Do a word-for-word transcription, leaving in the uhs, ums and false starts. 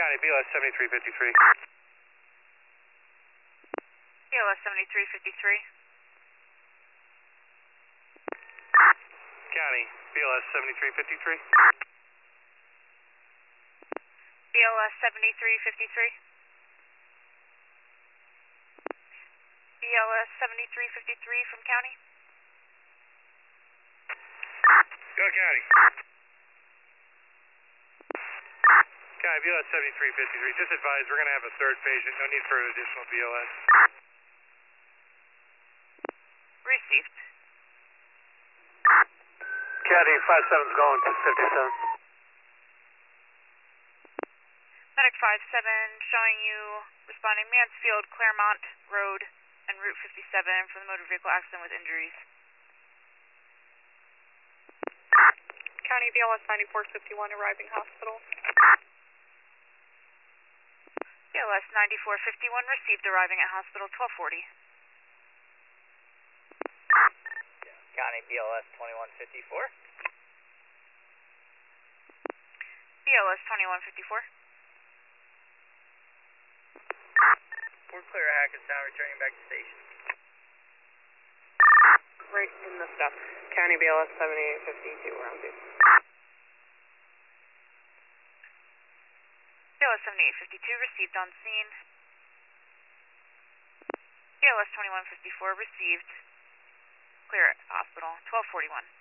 County, B L S seventy-three fifty-three. B L S seventy-three fifty-three. County, B L S seventy-three fifty-three. B L S seventy-three fifty-three. B L S seventy-three fifty-three from County. Go County. County, B L S seventy-three fifty-three. Just advise, we're going to have a third patient. No need for an additional B L S. Received. County, five seven's going to fifty-seven. Medic five seven showing you responding Mansfield, Claremont Road, and Route fifty-seven for the motor vehicle accident with injuries. County, B L S ninety-four fifty-one arriving hospital. B L S ninety-four fifty-one received arriving at hospital twelve forty. County, B L S twenty-one fifty-four. B L S twenty-one fifty-four. We're clear of Hackettstown, returning back to station. Right in the stuff. County, B L S seventy-eight fifty-two, round two. B L S seventy-eight fifty-two received on scene. B L S twenty-one fifty-four received. Clear at hospital twelve forty-one.